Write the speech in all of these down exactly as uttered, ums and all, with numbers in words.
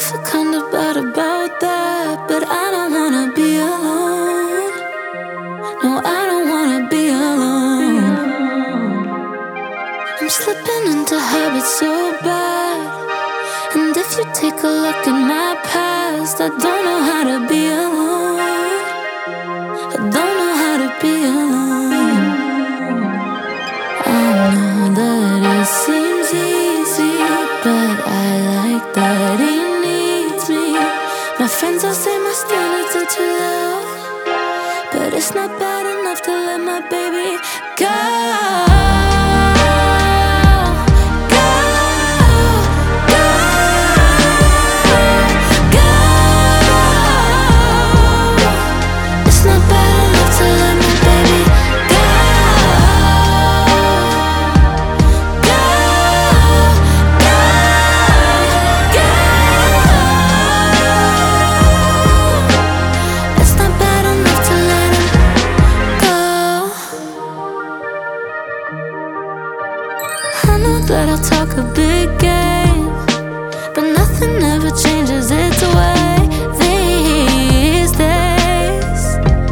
feel kinda bad about that, but I don't wanna be alone. No, I don't wanna be alone. I'm slipping into habits so bad, and if you take a look at my past, I don't know how to be alone. I don't know how to be alone. I know that it seems easy, but I like that he needs me. My friends all say my standards are too low, but it's not bad enough to let my baby go. I know that I'll talk a big game, but nothing ever changes its way these days,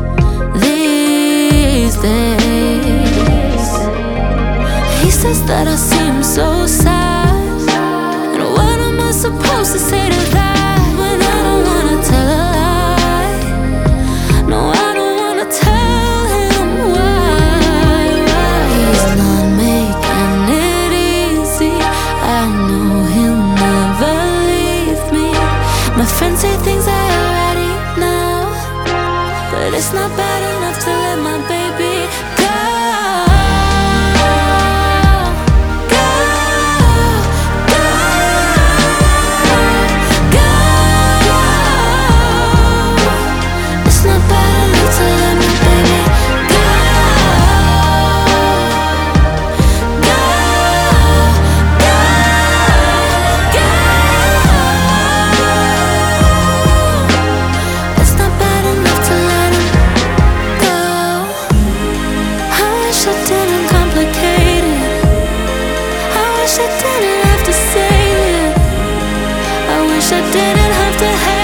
these days. He says that I seem so sad, and what am I supposed to say to that when I don't wanna tell a lie? No, I don't wanna tell him why, why he's not making it easy. I know he'll never leave me. My friends say things I already know, but it's not bad enough to let my baby go. I didn't have to say it. I wish I didn't have to have